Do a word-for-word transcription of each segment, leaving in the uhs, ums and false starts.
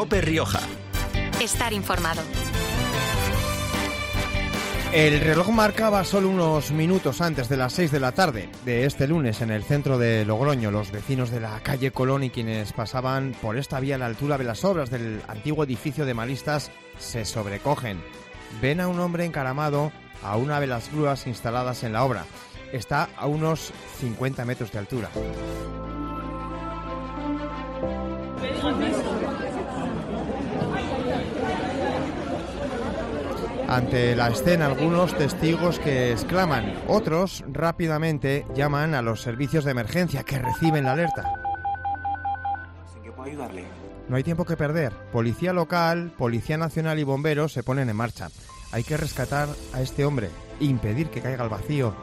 COPE Rioja. Estar informado. El reloj marcaba solo unos minutos antes de las seis de la tarde de este lunes en el centro de Logroño. Los vecinos de la calle Colón y quienes pasaban por esta vía a la altura de las obras del antiguo edificio de Malistas se sobrecogen. Ven a un hombre encaramado a una de las grúas instaladas en la obra. Está a unos cincuenta metros de altura. Ante la escena, algunos testigos que exclaman, otros rápidamente llaman a los servicios de emergencia que reciben la alerta. ¿En qué puedo ayudarle? No hay tiempo que perder. Policía local, Policía Nacional y bomberos se ponen en marcha. Hay que rescatar a este hombre e impedir que caiga al vacío.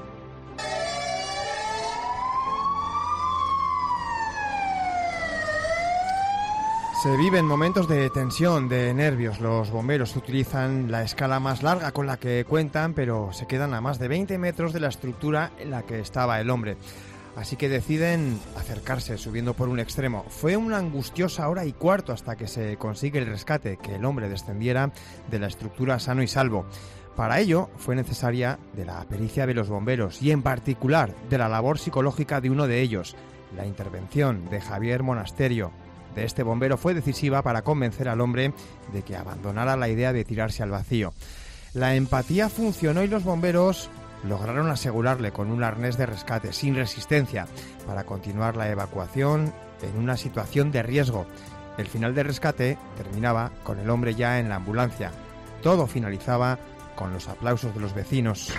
Se viven momentos de tensión, de nervios. Los bomberos utilizan la escala más larga con la que cuentan, pero se quedan a más de veinte metros de la estructura en la que estaba el hombre. Así que deciden acercarse subiendo por un extremo. Fue una angustiosa hora y cuarto hasta que se consigue el rescate, que el hombre descendiera de la estructura sano y salvo. Para ello fue necesaria de la pericia de los bomberos y en particular de la labor psicológica de uno de ellos. La intervención de Javier Monasterio, de este bombero, fue decisiva para convencer al hombre de que abandonara la idea de tirarse al vacío. La empatía funcionó y los bomberos lograron asegurarle con un arnés de rescate sin resistencia para continuar la evacuación en una situación de riesgo. El final del rescate terminaba con el hombre ya en la ambulancia. Todo finalizaba con los aplausos de los vecinos.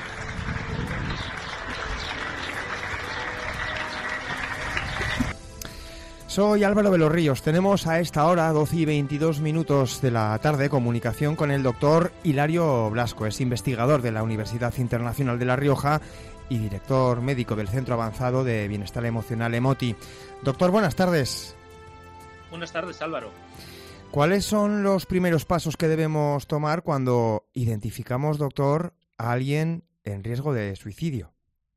Soy Álvaro de los Ríos. Tenemos a esta hora, doce y veintidós minutos de la tarde, comunicación con el doctor Hilario Blasco. Es investigador de la Universidad Internacional de La Rioja y director médico del Centro Avanzado de Bienestar Emocional EMOTI. Doctor, buenas tardes. Buenas tardes, Álvaro. ¿Cuáles son los primeros pasos que debemos tomar cuando identificamos, doctor, a alguien en riesgo de suicidio?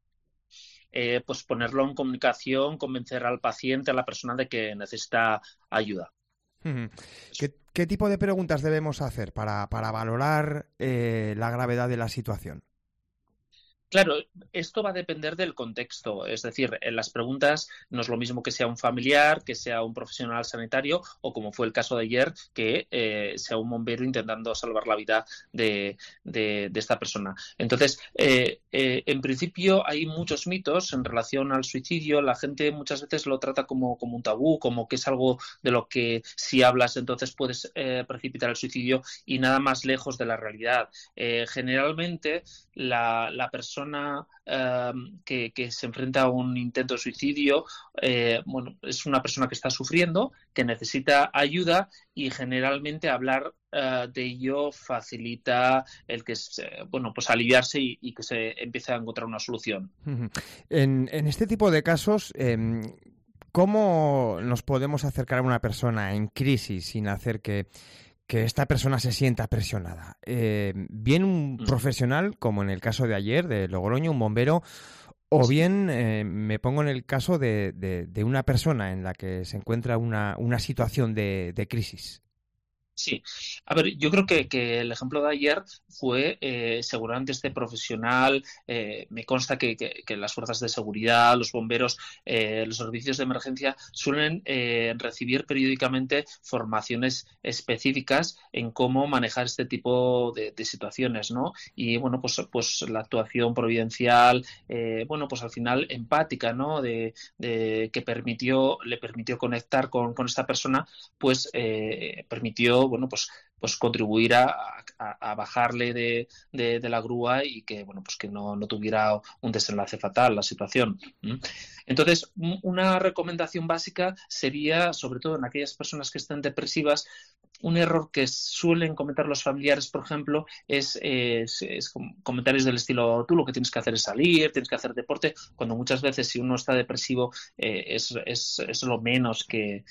Eh, pues ponerlo en comunicación, convencer al paciente, a la persona de que necesita ayuda. ¿Qué, qué tipo de preguntas debemos hacer para, para valorar eh, la gravedad de la situación? Claro, esto va a depender del contexto, es decir, en las preguntas no es lo mismo que sea un familiar, que sea un profesional sanitario o, como fue el caso de ayer, que eh, sea un bombero intentando salvar la vida de, de, de esta persona. Entonces, eh, eh, en principio hay muchos mitos en relación al suicidio. La gente muchas veces lo trata como, como un tabú, como que es algo de lo que si hablas entonces puedes eh, precipitar el suicidio, y nada más lejos de la realidad. Eh, generalmente la, la persona eh, que, que se enfrenta a un intento de suicidio, eh, bueno, es una persona que está sufriendo, que necesita ayuda, y generalmente hablar eh, de ello facilita el que se, bueno, pues aliviarse y, y que se empiece a encontrar una solución. En, en este tipo de casos, eh, ¿cómo nos podemos acercar a una persona en crisis sin hacer que que esta persona se sienta presionada? Eh, bien un profesional, como en el caso de ayer, de Logroño, un bombero, o bien eh, me pongo en el caso de, de, de una persona en la que se encuentra una, una situación de, de crisis. Sí, a ver, yo creo que, que el ejemplo de ayer fue eh, seguramente este profesional. Eh, me consta que, que, que las fuerzas de seguridad, los bomberos, eh, los servicios de emergencia suelen eh, recibir periódicamente formaciones específicas en cómo manejar este tipo de, de situaciones, ¿no? Y bueno, pues, pues la actuación providencial, eh, bueno, pues al final empática, ¿no? De, de que permitió, le permitió conectar con, con esta persona, pues eh, permitió, bueno, pues pues contribuir a, a, a bajarle de, de, de la grúa y que, bueno, pues que no, no tuviera un desenlace fatal la situación. Entonces, una recomendación básica sería, sobre todo en aquellas personas que estén depresivas, un error que suelen cometer los familiares, por ejemplo, es, es, es comentarios del estilo: tú lo que tienes que hacer es salir, tienes que hacer deporte, cuando muchas veces si uno está depresivo eh, es, es, es lo menos que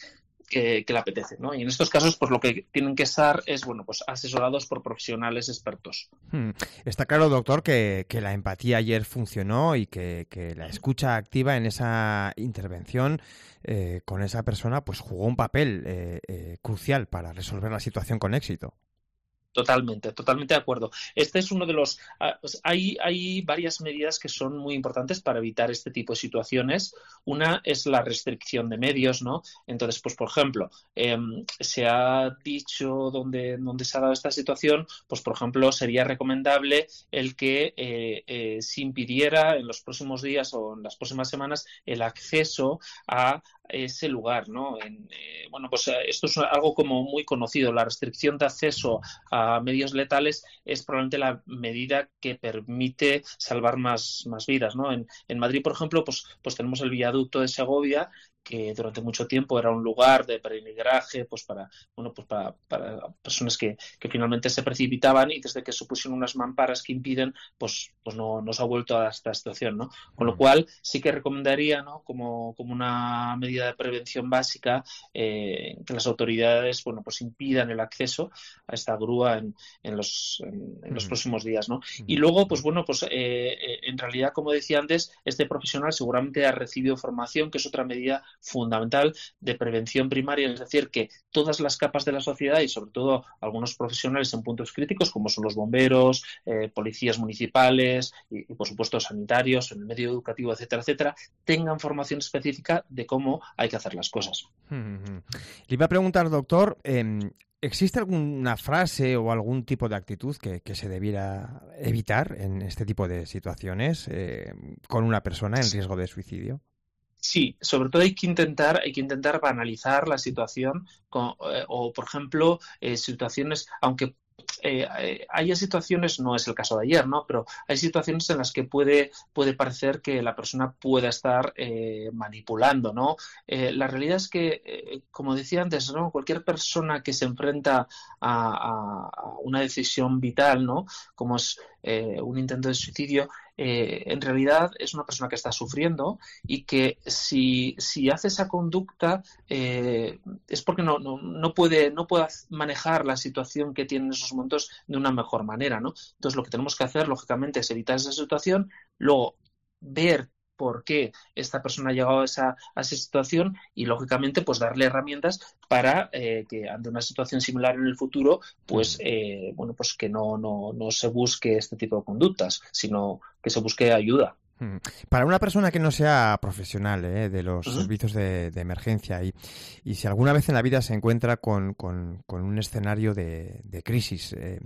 que, que le apetece, ¿no? Y en estos casos, pues lo que tienen que estar es, bueno, pues asesorados por profesionales expertos. Hmm. Está claro, doctor, que, que la empatía ayer funcionó y que, que la escucha activa en esa intervención eh, con esa persona pues jugó un papel eh, eh, crucial para resolver la situación con éxito. Totalmente, totalmente de acuerdo. Este es uno de los... Uh, hay, hay varias medidas que son muy importantes para evitar este tipo de situaciones. Una es la restricción de medios, ¿no? Entonces, pues, por ejemplo, eh, se ha dicho donde, donde se ha dado esta situación, pues, por ejemplo, sería recomendable el que eh, eh, se impidiera en los próximos días o en las próximas semanas el acceso a ese lugar, ¿no? En, eh, bueno, pues esto es algo como muy conocido. La restricción de acceso a medios letales es probablemente la medida que permite salvar más, más vidas, ¿no? En, en Madrid, por ejemplo, pues, pues tenemos el viaducto de Segovia, que durante mucho tiempo era un lugar de peregrinaje, pues para, bueno, pues para, para personas que, que finalmente se precipitaban, y desde que se pusieron unas mamparas que impiden, pues, pues no, no se ha vuelto a esta situación, ¿no? Con lo cual sí que recomendaría, ¿no? Como, como una medida de prevención básica, eh, que las autoridades, bueno, pues impidan el acceso a esta grúa en, en los, en, en los próximos días, ¿no? Y luego, pues bueno, pues eh, en realidad, como decía antes, este profesional seguramente ha recibido formación, que es otra medida fundamental de prevención primaria, es decir, que todas las capas de la sociedad y sobre todo algunos profesionales en puntos críticos, como son los bomberos, eh, policías municipales y, y por supuesto sanitarios, en el medio educativo, etcétera, etcétera, tengan formación específica de cómo hay que hacer las cosas. Le iba a preguntar, doctor, eh, ¿existe alguna frase o algún tipo de actitud que, que se debiera evitar en este tipo de situaciones eh, con una persona en riesgo de suicidio? Sí, sobre todo hay que intentar, hay que intentar banalizar la situación con, eh, o, por ejemplo, eh, situaciones, aunque eh, eh, haya situaciones, no es el caso de ayer, ¿no? Pero hay situaciones en las que puede, puede parecer que la persona pueda estar eh, manipulando, ¿no? Eh, la realidad es que, eh, como decía antes, ¿no? Cualquier persona que se enfrenta a, a, a una decisión vital, ¿no? Como es eh, un intento de suicidio, Eh, en realidad es una persona que está sufriendo y que si, si hace esa conducta eh, es porque no, no, no, puede, no puede manejar la situación que tiene en esos momentos de una mejor manera, ¿no? Entonces lo que tenemos que hacer, lógicamente, es evitar esa situación, luego ver por qué esta persona ha llegado a esa, a esa situación y, lógicamente, pues darle herramientas para eh, que ante una situación similar en el futuro, pues, eh, bueno, pues que no, no, no se busque este tipo de conductas, sino que se busque ayuda. Para una persona que no sea profesional ¿eh? de los Uh-huh. servicios de, de emergencia y, y si alguna vez en la vida se encuentra con, con, con un escenario de, de crisis, eh,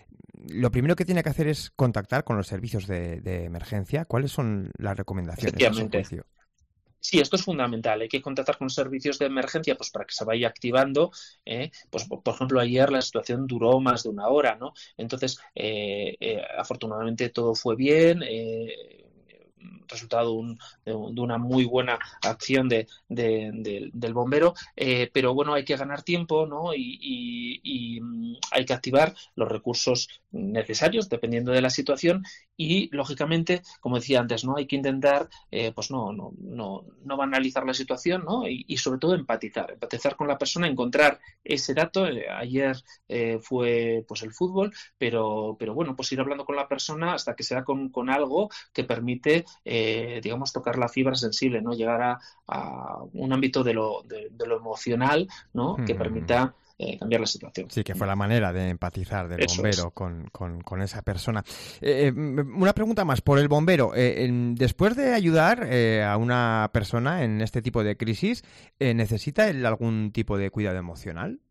lo primero que tiene que hacer es contactar con los servicios de, de emergencia. ¿Cuáles son las recomendaciones? Efectivamente. Sí, esto es fundamental. Hay que contactar con servicios de emergencia, pues para que se vaya activando. ¿eh? Pues, por ejemplo, ayer la situación duró más de una hora, ¿no? Entonces, eh, eh, afortunadamente todo fue bien. Eh, resultado un, de, de una muy buena acción de, de, de, del bombero, eh, pero bueno, hay que ganar tiempo, ¿no? Y, y, y hay que activar los recursos necesarios dependiendo de la situación y, lógicamente, como decía antes, ¿no? Hay que intentar, eh, pues no, no, no, no banalizar la situación, ¿no? Y, y sobre todo empatizar, empatizar con la persona, encontrar ese dato. Eh, ayer eh, fue pues el fútbol, pero, pero bueno, pues ir hablando con la persona hasta que sea con, con algo que permite Eh, digamos, tocar la fibra sensible, ¿no? Llegar a, a un ámbito de lo, de, de lo emocional, ¿no? Que permita eh, cambiar la situación. Sí, que fue la manera de empatizar del Eso bombero es. con, con, con esa persona. Eh, una pregunta más, por el bombero. Eh, en, después de ayudar eh, a una persona en este tipo de crisis, eh, ¿necesita él algún tipo de cuidado emocional?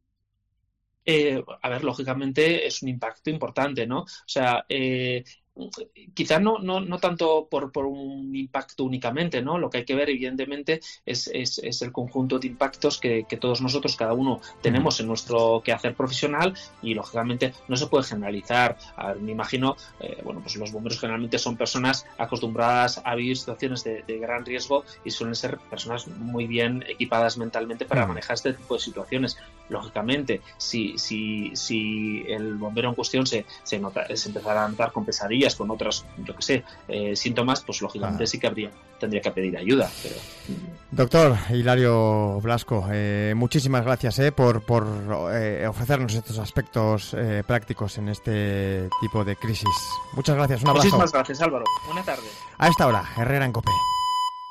Eh, a ver, lógicamente es un impacto importante, ¿no? O sea, eh, quizá no, no, no tanto por, por un impacto únicamente, ¿no? Lo que hay que ver, evidentemente, es, es, es el conjunto de impactos que, que todos nosotros, cada uno, tenemos en nuestro quehacer profesional y, lógicamente, no se puede generalizar. A ver, me imagino, eh, bueno, pues los bomberos generalmente son personas acostumbradas a vivir situaciones de, de gran riesgo y suelen ser personas muy bien equipadas mentalmente para manejar este tipo de situaciones. Lógicamente, si, si, si el bombero en cuestión se, se, nota, se empezara a notar con pesadillas días con otros, yo que sé, eh, síntomas, pues lógicamente ah. sí que habría, tendría que pedir ayuda. Pero... Doctor Hilario Blasco, eh, muchísimas gracias eh, por, por eh, ofrecernos estos aspectos eh, prácticos en este tipo de crisis. Muchas gracias, un abrazo. Muchísimas gracias, Álvaro. Buena tarde. A esta hora, Herrera en COPE.